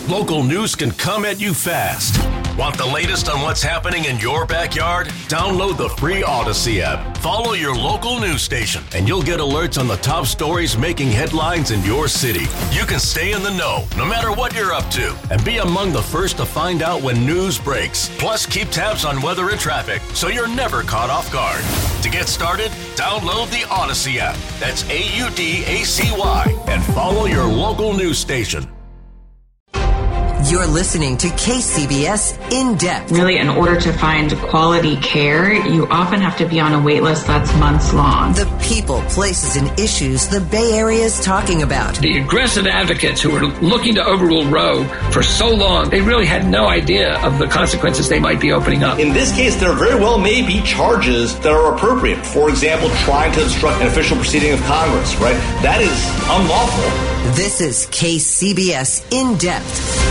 Local news can come at you fast. Want the latest on what's happening in your backyard? Download the free Odyssey app. Follow your local news station, and you'll get alerts on the top stories making headlines in your city. You can stay in the know, no matter what you're up to, and be among the first to find out when news breaks. Plus, keep tabs on weather and traffic, so you're never caught off guard. To get started, download the Odyssey app. That's AUDACY, and follow your local news station. You're listening to KCBS In Depth. Really, in order to find quality care, you often have to be on a wait list that's months long. The people, places, and issues the Bay Area is talking about. The aggressive advocates who were looking to overrule Roe for so long, they really had no idea of the consequences they might be opening up. In this case, there very well may be charges that are appropriate. For example, trying to obstruct an official proceeding of Congress, right? That is unlawful. This is KCBS In Depth.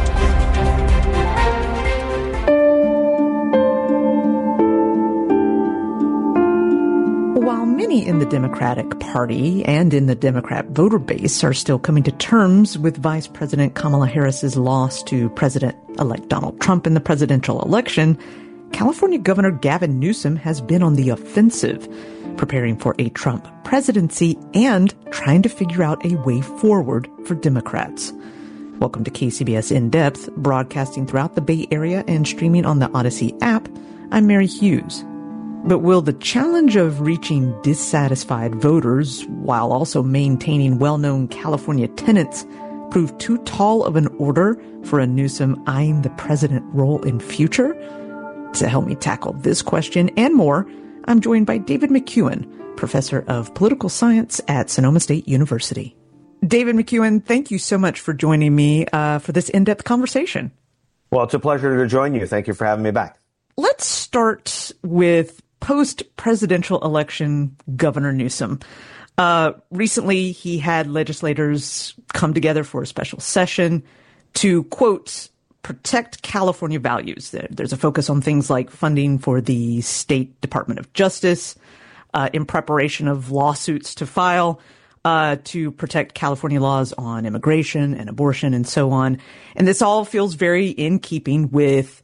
While many in the Democratic Party and in the Democrat voter base are still coming to terms with Vice President Kamala Harris's loss to President-elect Donald Trump in the presidential election, California Governor Gavin Newsom has been on the offensive, preparing for a Trump presidency and trying to figure out a way forward for Democrats. Welcome to KCBS In Depth, broadcasting throughout the Bay Area and streaming on the Odyssey app. I'm Mary Hughes. But will the challenge of reaching dissatisfied voters while also maintaining well-known California tenets prove too tall of an order for a Newsom eyeing the president role in future? To help me tackle this question and more, I'm joined by David McEwen, professor of political science at Sonoma State University. David McEwen, thank you so much for joining me for this in-depth conversation. Well, it's a pleasure to join you. Thank you for having me back. Let's start with post-presidential election Governor Newsom. Recently, he had legislators come together for a special session to, quote, protect California values. There's a focus on things like funding for the State Department of Justice, in preparation of lawsuits to file to protect California laws on immigration and abortion and so on. And this all feels very in keeping with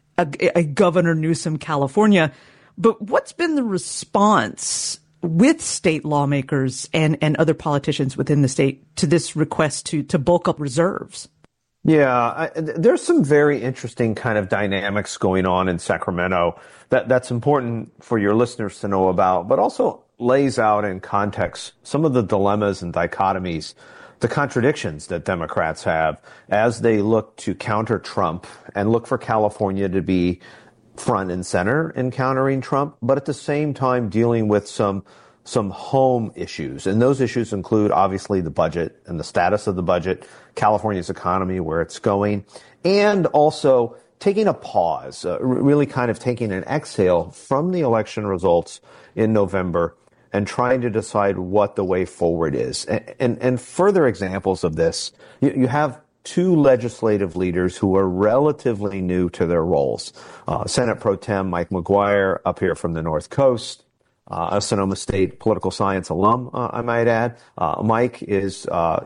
a Governor Newsom California. But what's been the response with state lawmakers and other politicians within the state to this request to bulk up reserves? Yeah, there's some very interesting kind of dynamics going on in Sacramento that's important for your listeners to know about, but also lays out in context some of the dilemmas and dichotomies, the contradictions that Democrats have as they look to counter Trump and look for California to be front and center in countering Trump, but at the same time dealing with some home issues. And those issues include, obviously, the budget and the status of the budget, California's economy, where it's going, and also taking a pause, really kind of taking an exhale from the election results in November and trying to decide what the way forward is. And further examples of this, you have two legislative leaders who are relatively new to their roles. Senate Pro Tem Mike McGuire up here from the North Coast, a Sonoma State political science alum, I might add. Mike is,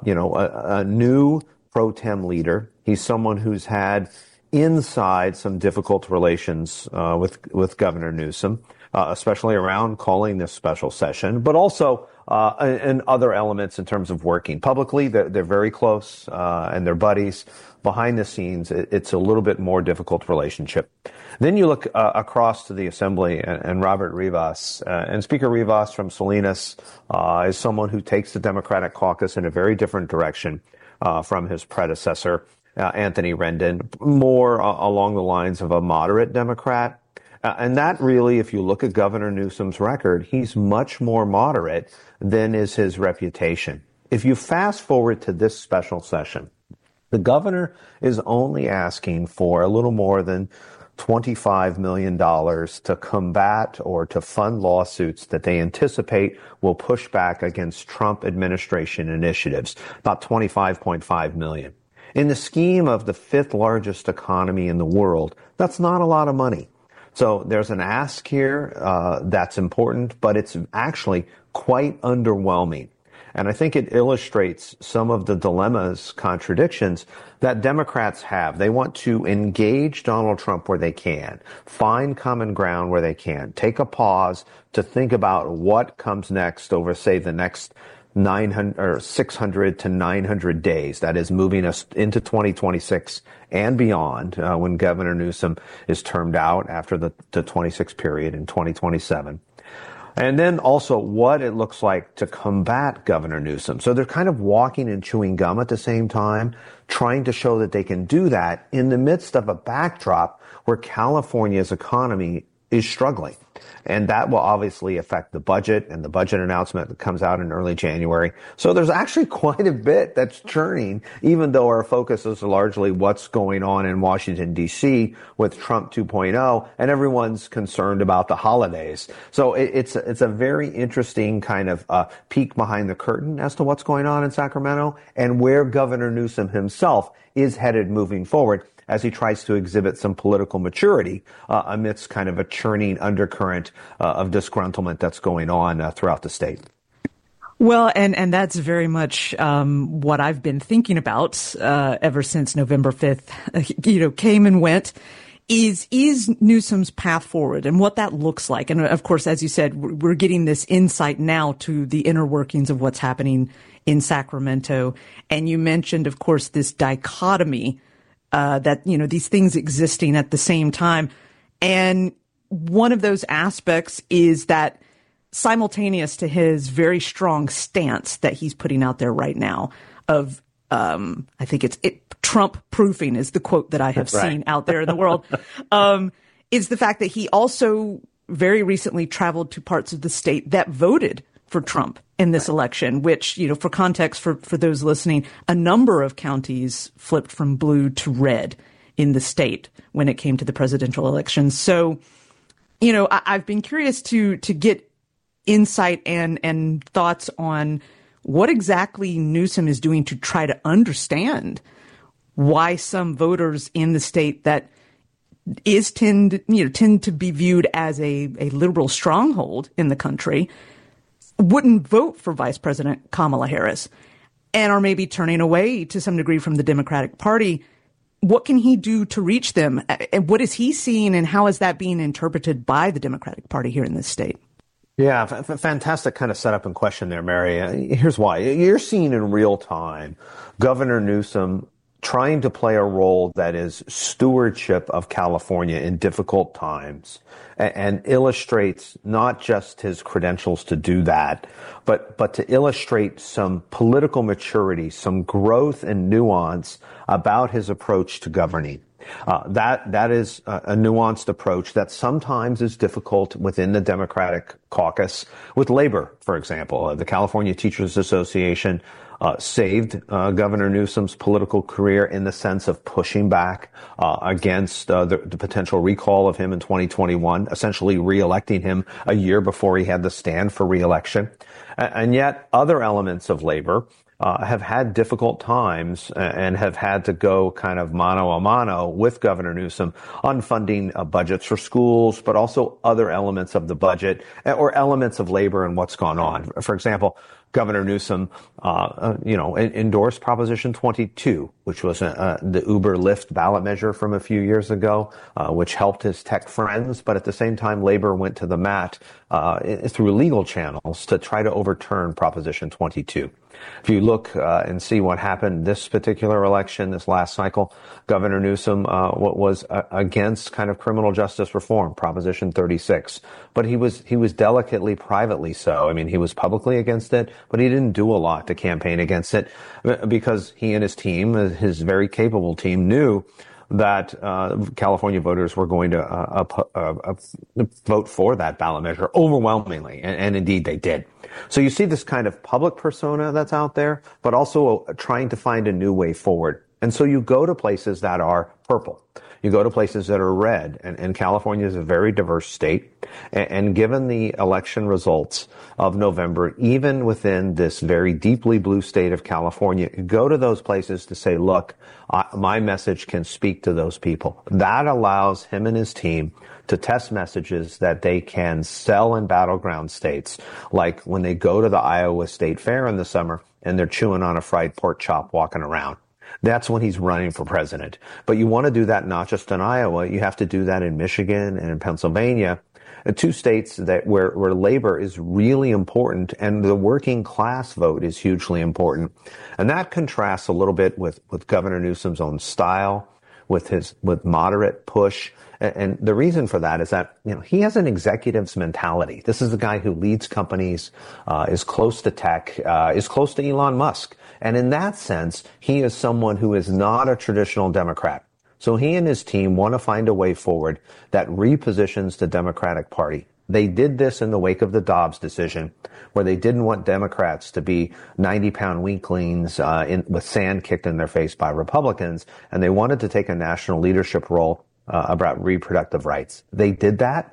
a new Pro Tem leader. He's someone who's had inside some difficult relations with Governor Newsom, especially around calling this special session, but also and other elements in terms of working publicly. They're very close and they're buddies. Behind the scenes, it's a little bit more difficult relationship. Then you look across to the Assembly and Robert Rivas. And Speaker Rivas from Salinas is someone who takes the Democratic caucus in a very different direction from his predecessor, Anthony Rendon, more along the lines of a moderate Democrat. And that really, if you look at Governor Newsom's record, he's much more moderate than is his reputation. If you fast forward to this special session, the governor is only asking for a little more than $25 million to combat or to fund lawsuits that they anticipate will push back against Trump administration initiatives, about $25.5 million. In the scheme of the fifth largest economy in the world, that's not a lot of money. So there's an ask here that's important, but it's actually quite underwhelming. And I think it illustrates some of the dilemmas, contradictions that Democrats have. They want to engage Donald Trump where they can, find common ground where they can, take a pause to think about what comes next over, say, the next 900 or 600 to 900 days. That is moving us into 2026 and beyond, when Governor Newsom is termed out after the 26 period in 2027. And then also what it looks like to combat Governor Newsom. So they're kind of walking and chewing gum at the same time, trying to show that they can do that in the midst of a backdrop where California's economy is struggling. And that will obviously affect the budget and the budget announcement that comes out in early January. So there's actually quite a bit that's churning, even though our focus is largely what's going on in Washington, D.C. with Trump 2.0, and everyone's concerned about the holidays. So it's a very interesting kind of peek behind the curtain as to what's going on in Sacramento and where Governor Newsom himself is headed moving forward, as he tries to exhibit some political maturity amidst kind of a churning undercurrent of disgruntlement that's going on throughout the state. Well, and that's very much what I've been thinking about ever since November 5th, came and went, is Newsom's path forward and what that looks like. And of course, as you said, we're getting this insight now to the inner workings of what's happening in Sacramento. And you mentioned, of course, this dichotomy that, these things existing at the same time. And one of those aspects is that simultaneous to his very strong stance that he's putting out there right now of, I think Trump proofing is the quote that I have seen out there in the world, is the fact that he also very recently traveled to parts of the state that voted for Trump in this election, which, for context, for those listening, a number of counties flipped from blue to red in the state when it came to the presidential election. So, I've been curious to get insight and thoughts on what exactly Newsom is doing to try to understand why some voters in the state that tend to be viewed as a liberal stronghold in the country wouldn't vote for Vice President Kamala Harris and are maybe turning away to some degree from the Democratic Party. What can he do to reach them? And what is he seeing, and how is that being interpreted by the Democratic Party here in this state? Yeah, fantastic kind of setup and question there, Mary. Here's why. You're seeing in real time Governor Newsom trying to play a role that is stewardship of California in difficult times, and illustrates not just his credentials to do that, but to illustrate some political maturity, some growth and nuance about his approach to governing. That is a nuanced approach that sometimes is difficult within the Democratic caucus. With labor, for example, the California Teachers Association saved Governor Newsom's political career in the sense of pushing back against the potential recall of him in 2021, essentially reelecting him a year before he had to stand for reelection. And yet other elements of labor have had difficult times and have had to go kind of mano a mano with Governor Newsom on funding budgets for schools, but also other elements of the budget or elements of labor and what's gone on. For example, Governor Newsom, endorsed Proposition 22, which was the Uber-Lyft ballot measure from a few years ago, which helped his tech friends. But at the same time, labor went to the mat through legal channels to try to overturn Proposition 22. If you look and see what happened this particular election, this last cycle, Governor Newsom was against kind of criminal justice reform, Proposition 36. But he was delicately, privately so. I mean, he was publicly against it, but he didn't do a lot to campaign against it because he and his team, his very capable team, knew that California voters were going to vote for that ballot measure overwhelmingly, and indeed they did. So you see this kind of public persona that's out there, but also trying to find a new way forward. And so you go to places that are purple. You go to places that are red, and California is a very diverse state. And given the election results of November, even within this very deeply blue state of California, you go to those places to say, look, my message can speak to those people. That allows him and his team to test messages that they can sell in battleground states, like when they go to the Iowa State Fair in the summer and they're chewing on a fried pork chop walking around. That's when he's running for president. But you want to do that not just in Iowa. You have to do that in Michigan and in Pennsylvania, two states that where labor is really important and the working class vote is hugely important. And that contrasts a little bit with Governor Newsom's own style, with moderate push. And the reason for that is that, he has an executive's mentality. This is a guy who leads companies, is close to tech, is close to Elon Musk. And in that sense, he is someone who is not a traditional Democrat. So he and his team want to find a way forward that repositions the Democratic Party. They did this in the wake of the Dobbs decision, where they didn't want Democrats to be 90-pound weaklings with sand kicked in their face by Republicans, and they wanted to take a national leadership role about reproductive rights. They did that,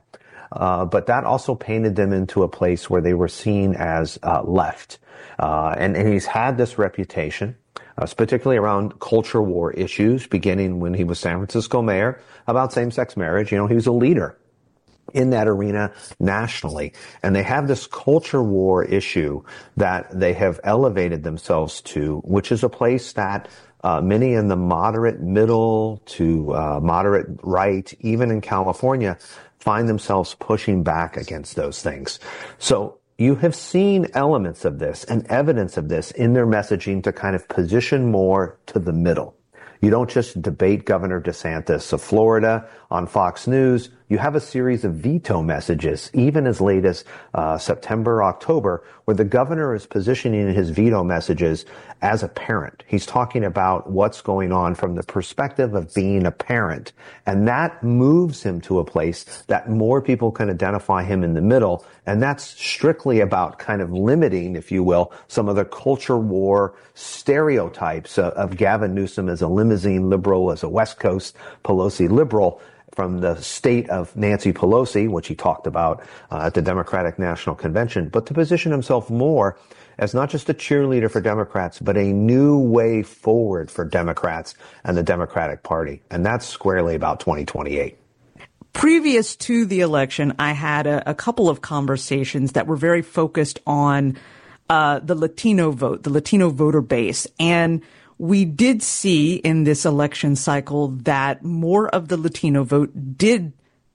but that also painted them into a place where they were seen as left. And he's had this reputation, particularly around culture war issues, beginning when he was San Francisco mayor, about same-sex marriage. He was a leader in that arena nationally. And they have this culture war issue that they have elevated themselves to, which is a place that many in the moderate middle to moderate right, even in California, find themselves pushing back against those things. So you have seen elements of this and evidence of this in their messaging to kind of position more to the middle. You don't just debate Governor DeSantis of Florida on Fox News. You have a series of veto messages, even as late as September, October, where the governor is positioning his veto messages as a parent. He's talking about what's going on from the perspective of being a parent. And that moves him to a place that more people can identify him in the middle. And that's strictly about kind of limiting, if you will, some of the culture war stereotypes of Gavin Newsom as a limousine liberal, as a West Coast Pelosi liberal, from the state of Nancy Pelosi, which he talked about at the Democratic National Convention, but to position himself more as not just a cheerleader for Democrats, but a new way forward for Democrats and the Democratic Party. And that's squarely about 2028. Previous to the election, I had a couple of conversations that were very focused on the Latino vote, the Latino voter base. And we did see in this election cycle that more of the Latino vote did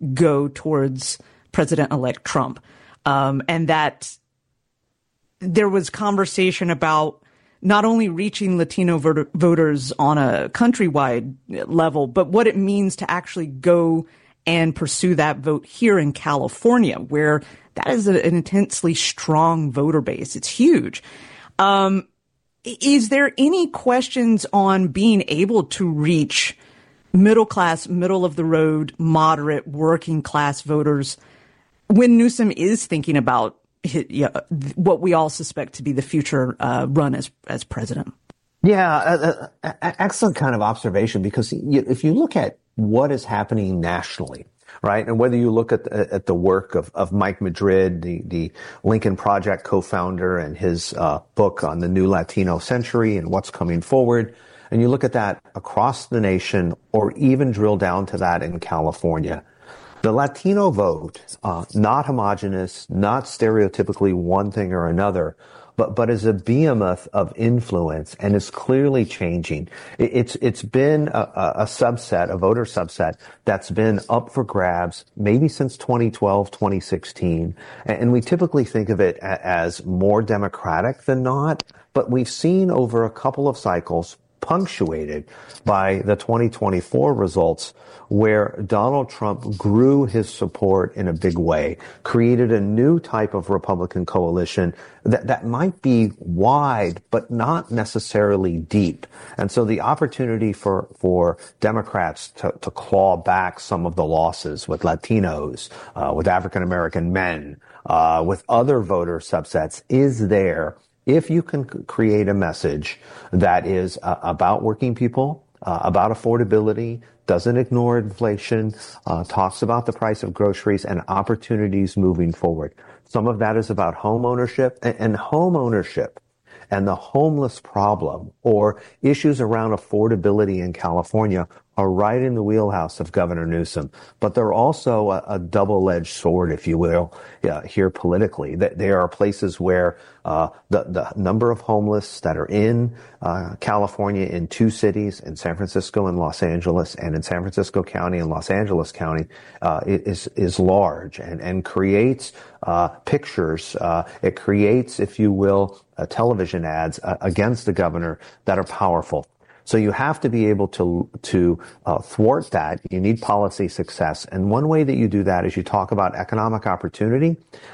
go towards President-elect Trump, and that there was conversation about not only reaching Latino voters on a countrywide level, but what it means to actually go and pursue that vote here in California, where that is an intensely strong voter base. It's huge. Is there any questions on being able to reach middle class, middle of the road, moderate, working class voters when Newsom is thinking about what we all suspect to be the future run as president? Yeah, excellent kind of observation, because if you look at what is happening nationally, right, and whether you look at the work of Mike Madrid, the Lincoln Project co-founder, and his book on the new Latino century and what's coming forward, and you look at that across the nation, or even drill down to that in California, the Latino vote, not homogenous, not stereotypically one thing or another, but is a behemoth of influence and is clearly changing. It's been a subset, a voter subset that's been up for grabs maybe since 2012, 2016. And we typically think of it as more democratic than not, but we've seen over a couple of cycles, punctuated by the 2024 results, where Donald Trump grew his support in a big way, created a new type of Republican coalition that might be wide, but not necessarily deep. And so the opportunity for Democrats to claw back some of the losses with Latinos, with African American men, with other voter subsets is there. if you can create a message that is about working people, about affordability, doesn't ignore inflation, talks about the price of groceries and opportunities moving forward. Some of that is about home ownership, and home ownership and the homeless problem or issues around affordability in California are right in the wheelhouse of Governor Newsom. But they're also a double-edged sword, if you will, here politically. There are places where the number of homeless that are in California in two cities, in San Francisco and Los Angeles, and in San Francisco County and Los Angeles County, is large and creates pictures. It creates, if you will, television ads against the governor that are powerful. So you have to be able to thwart that. You need policy success. And one way that you do that is you talk about economic opportunity,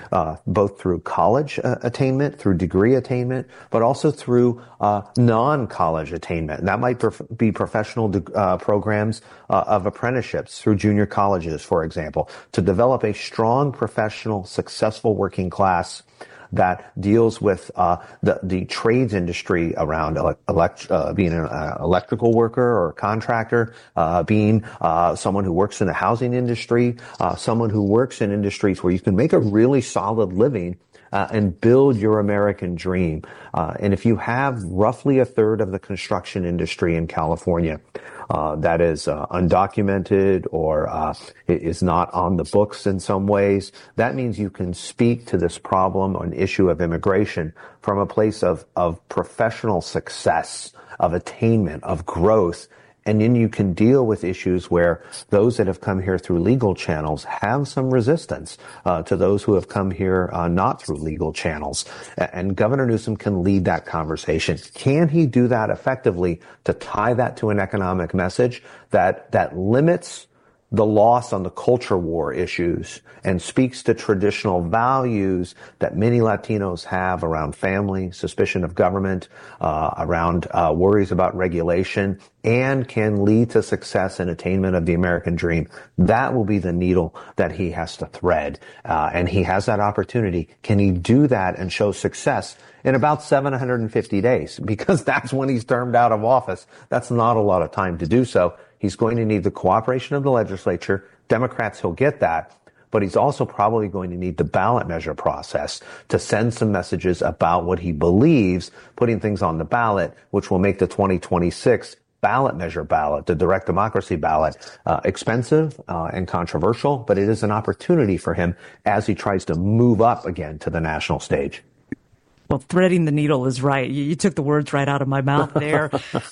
both through college attainment, through degree attainment, but also through non-college attainment. And that might be professional programs of apprenticeships through junior colleges, for example, to develop a strong, professional, successful working class that deals with the trades industry around being an electrical worker or a contractor, being someone who works in the housing industry, someone who works in industries where you can make a really solid living and build your American dream. And if you have roughly a third of the construction industry in California that is undocumented or is not on the books in some ways, that means you can speak to this problem or an issue of immigration from a place of professional success, of attainment, of growth. And then you can deal with issues where those that have come here through legal channels have some resistance to those who have come here not through legal channels. And Governor Newsom can lead that conversation. Can he do that effectively to tie that to an economic message that limits the loss on the culture war issues and speaks to traditional values that many Latinos have around family, suspicion of government, around worries about regulation, and can lead to success and attainment of the American dream? That will be the needle that he has to thread. And he has that opportunity. Can he do that and show success in about 750 days? Because that's when he's termed out of office. That's not a lot of time to do so. He's going to need the cooperation of the legislature. Democrats, he'll get that. But he's also probably going to need the ballot measure process to send some messages about what he believes, putting things on the ballot, which will make the 2026 ballot measure ballot, the direct democracy ballot, expensive and controversial. But it is an opportunity for him as he tries to move up again to the national stage. Well, threading the needle is right. You took the words right out of my mouth there.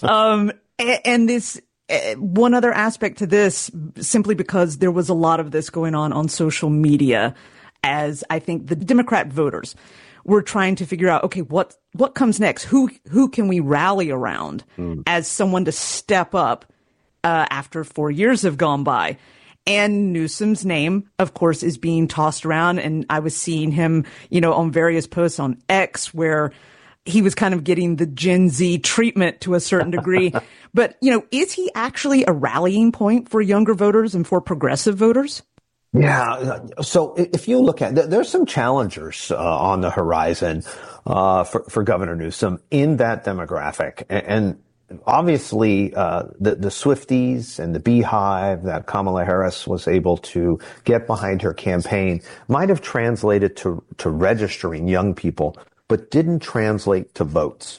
And this, one other aspect to this, simply because there was a lot of this going on social media, as I think the Democrat voters were trying to figure out, okay, what comes next? Who can we rally around as someone to step up after 4 years have gone by? And Newsom's name, of course, is being tossed around. And I was seeing him, on various posts on X where he was kind of getting the Gen Z treatment to a certain degree. But, is he actually a rallying point for younger voters and for progressive voters? Yeah. So if you look at, there's some challengers on the horizon for Governor Newsom in that demographic. And obviously, the Swifties and the Beehive that Kamala Harris was able to get behind her campaign might have translated to registering young people, but didn't translate to votes.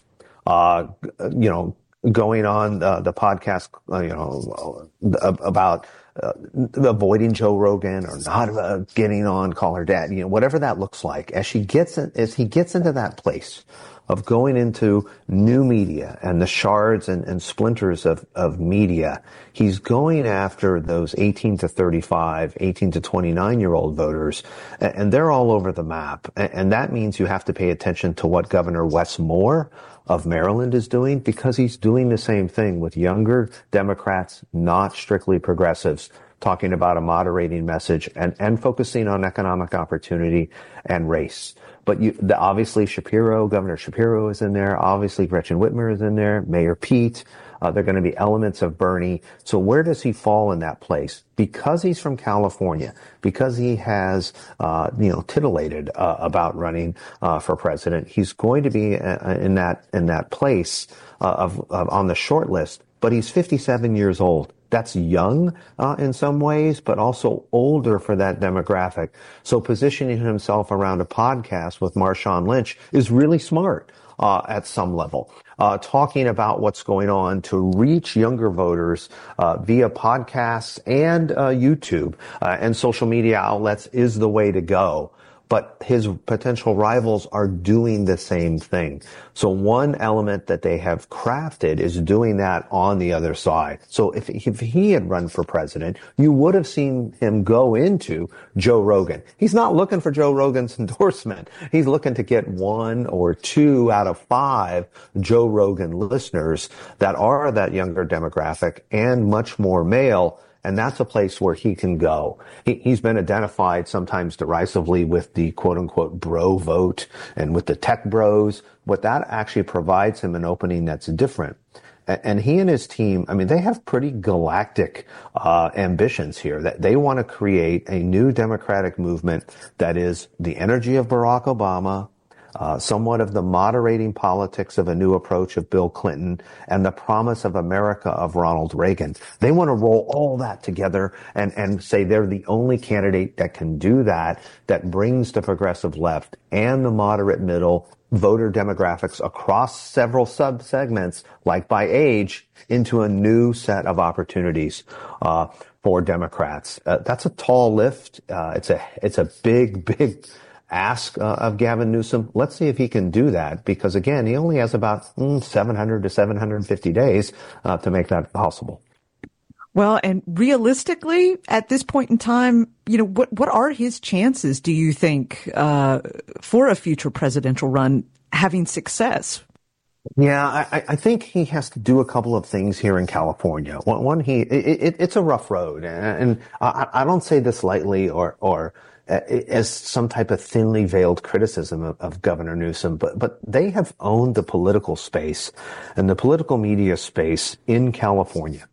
Going on the podcast, about avoiding Joe Rogan or not getting on Call Her Dad, whatever that looks like, as he gets into that place of going into new media and the shards and splinters of media, he's going after those 18 to 35, 18 to 29-year-old voters, and they're all over the map. And that means you have to pay attention to what Governor Wes Moore of Maryland is doing, because he's doing the same thing with younger Democrats, not strictly progressives, shows talking about a moderating message and focusing on economic opportunity and race. But obviously Governor Shapiro is in there. Obviously Gretchen Whitmer is in there. Mayor Pete. There are going to be elements of Bernie. So where does he fall in that place? Because he's from California, because he has, titillated about running for president, he's going to be in that place on the short list. But he's 57 years old. That's young in some ways, but also older for that demographic. So positioning himself around a podcast with Marshawn Lynch is really smart at some level. Talking about what's going on to reach younger voters via podcasts and YouTube and social media outlets is the way to go. But his potential rivals are doing the same thing. So one element that they have crafted is doing that on the other side. So if he had run for president, you would have seen him go into Joe Rogan. He's not looking for Joe Rogan's endorsement. He's looking to get 1 or 2 out of 5 Joe Rogan listeners that are that younger demographic and much more male. And that's a place where he can go. He's been identified sometimes derisively with the quote unquote bro vote and with the tech bros. What that actually provides him an opening that's different. And he and his team, they have pretty galactic ambitions here. That they want to create a new democratic movement that is the energy of Barack Obama, somewhat of the moderating politics of a new approach of Bill Clinton, and the promise of America of Ronald Reagan. They want to roll all that together and say they're the only candidate that can do that brings the progressive left and the moderate middle voter demographics across several sub-segments, like by age, into a new set of opportunities for Democrats. That's a tall lift. It's a big ask of Gavin Newsom. Let's see if he can do that, because again, he only has about 700 to 750 days to make that possible. Well, and realistically, at this point in time, what are his chances, do you think, for a future presidential run having success? Yeah, I think he has to do a couple of things here in California. One, it's a rough road, and I don't say this lightly or as some type of thinly veiled criticism of Governor Newsom, but they have owned the political space and the political media space in California.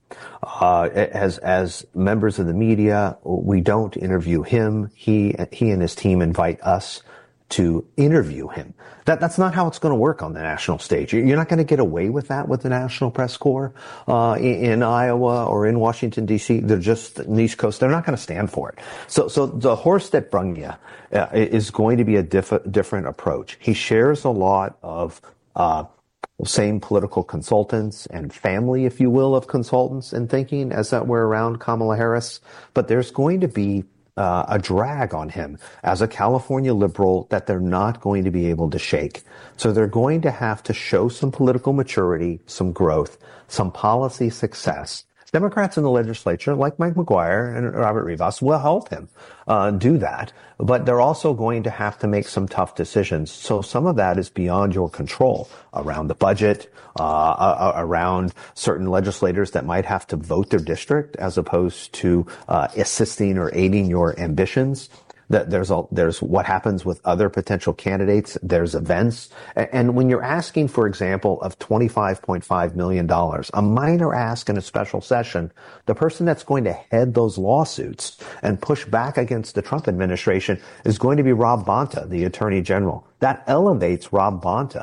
As members of the media, we don't interview him. He and his team invite us to interview him. That's not how it's going to work on the national stage. You're not going to get away with that with the National Press Corps in Iowa or in Washington, D.C. They're just in the East Coast. They're not going to stand for it. So the horse that brung you is going to be a different approach. He shares a lot of same political consultants and family, if you will, of consultants and thinking as that we're around Kamala Harris. But there's going to be a drag on him as a California liberal that they're not going to be able to shake. So they're going to have to show some political maturity, some growth, some policy success. Democrats in the legislature, like Mike McGuire and Robert Rivas, will help him do that. But they're also going to have to make some tough decisions. So some of that is beyond your control around the budget, around certain legislators that might have to vote their district as opposed to assisting or aiding your ambitions. There's what happens with other potential candidates. There's events. And when you're asking, for example, of $25.5 million, a minor ask in a special session, the person that's going to head those lawsuits and push back against the Trump administration is going to be Rob Bonta, the Attorney General. That elevates Rob Bonta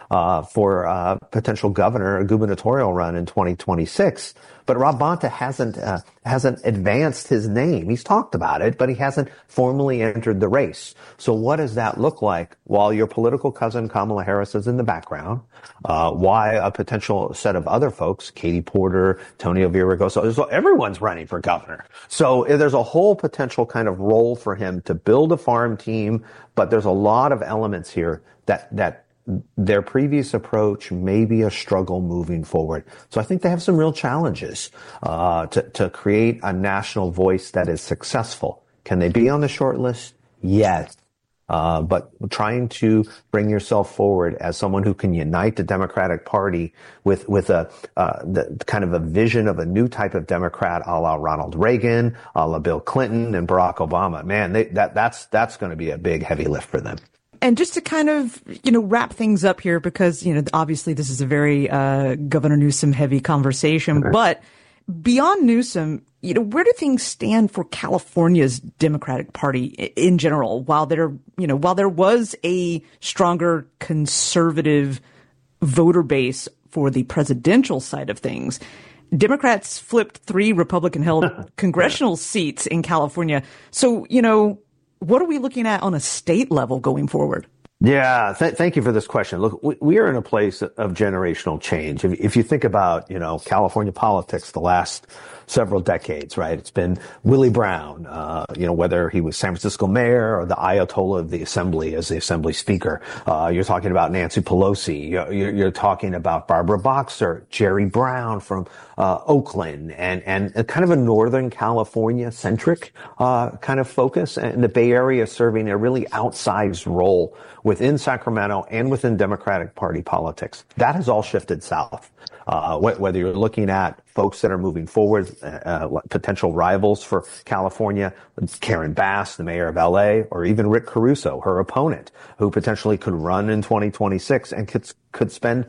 for potential gubernatorial run in 2026. But Rob Bonta hasn't advanced his name. He's talked about it, but he hasn't formally entered the race. So what does that look like while your political cousin Kamala Harris is in the background? Why a potential set of other folks, Katie Porter, Tony Villaraigosa, so everyone's running for governor. So there's a whole potential kind of role for him to build a farm team, but there's a lot of elements here that their previous approach may be a struggle moving forward. So I think they have some real challenges to create a national voice that is successful. Can they be on the short list? Yes. but trying to bring yourself forward as someone who can unite the Democratic Party with the kind of a vision of a new type of Democrat, a la Ronald Reagan, a la Bill Clinton, and Barack Obama. Man, that's going to be a big, heavy lift for them. And just to kind of, wrap things up here, because, obviously this is a very Governor Newsom heavy conversation, but beyond Newsom, where do things stand for California's Democratic Party in general? While there was a stronger conservative voter base for the presidential side of things, Democrats flipped 3 Republican-held congressional seats in California. So, what are we looking at on a state level going forward? Yeah, thank you for this question. Look, we are in a place of generational change. If you think about, California politics the last several decades, right? It's been Willie Brown, whether he was San Francisco mayor or the Ayatollah of the Assembly as the Assembly Speaker. You're talking about Nancy Pelosi. You're talking about Barbara Boxer, Jerry Brown from Oakland, and kind of a Northern California centric kind of focus, and the Bay Area serving a really outsized role within Sacramento and within Democratic Party politics. That has all shifted south. Whether you're looking at folks that are moving forward, potential rivals for California, Karen Bass, the mayor of LA, or even Rick Caruso, her opponent, who potentially could run in 2026 and could spend,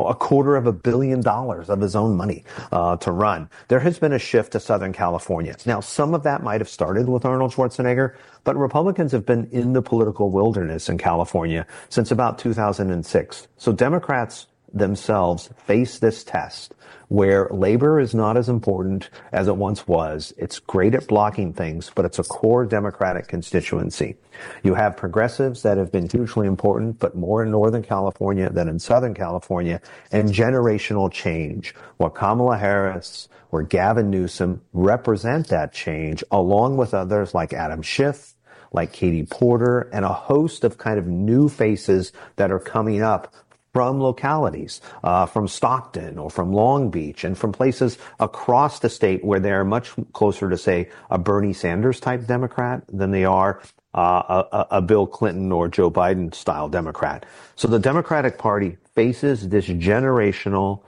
$250 million of his own money to run. There has been a shift to Southern California. Now, some of that might have started with Arnold Schwarzenegger, but Republicans have been in the political wilderness in California since about 2006. So Democrats themselves face this test where labor is not as important as it once was. It's great at blocking things, but it's a core Democratic constituency. You have progressives that have been hugely important, but more in Northern California than in Southern California, and generational change. What Kamala Harris or Gavin Newsom represent that change, along with others like Adam Schiff, like Katie Porter, and a host of kind of new faces that are coming up from localities, from Stockton or from Long Beach, and from places across the state where they're much closer to, say, a Bernie Sanders type Democrat than they are a Bill Clinton or Joe Biden style Democrat. So the Democratic Party faces this generational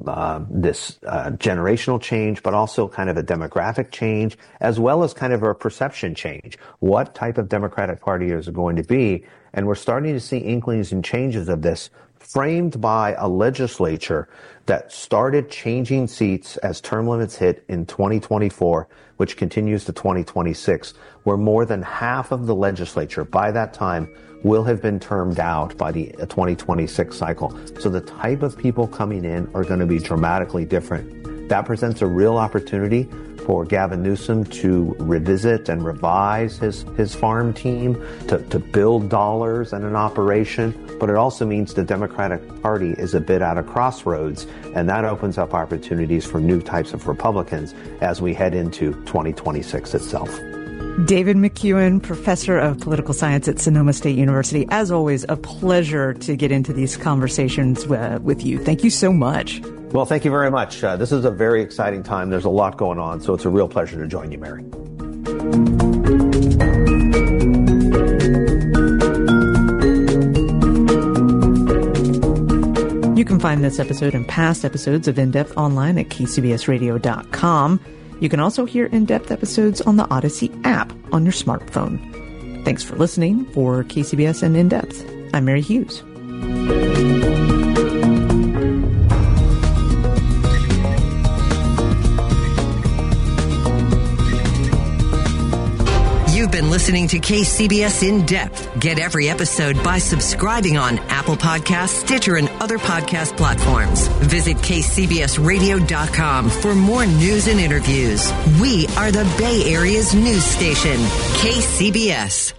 change, but also kind of a demographic change, as well as kind of a perception change. What type of Democratic Party is it going to be? And we're starting to see inklings and changes of this, framed by a legislature that started changing seats as term limits hit in 2024, which continues to 2026, where more than half of the legislature by that time will have been termed out by the 2026 cycle. So the type of people coming in are going to be dramatically different. That presents a real opportunity for Gavin Newsom to revisit and revise his farm team, to build dollars and an operation. But it also means the Democratic Party is a bit at a crossroads, and that opens up opportunities for new types of Republicans as we head into 2026 itself. David McCuan, professor of political science at Sonoma State University. As always, a pleasure to get into these conversations with you. Thank you so much. Well, thank you very much. This is a very exciting time. There's a lot going on, so it's a real pleasure to join you, Mary. You can find this episode and past episodes of In Depth online at kcbsradio.com. You can also hear in-depth episodes on the Odyssey app on your smartphone. Thanks for listening. For KCBS and In Depth, I'm Mary Hughes. You've been listening to KCBS In Depth. Get every episode by subscribing on Apple Podcasts, Stitcher, and other podcast platforms. Visit kcbsradio.com for more news and interviews. We are the Bay Area's news station, KCBS.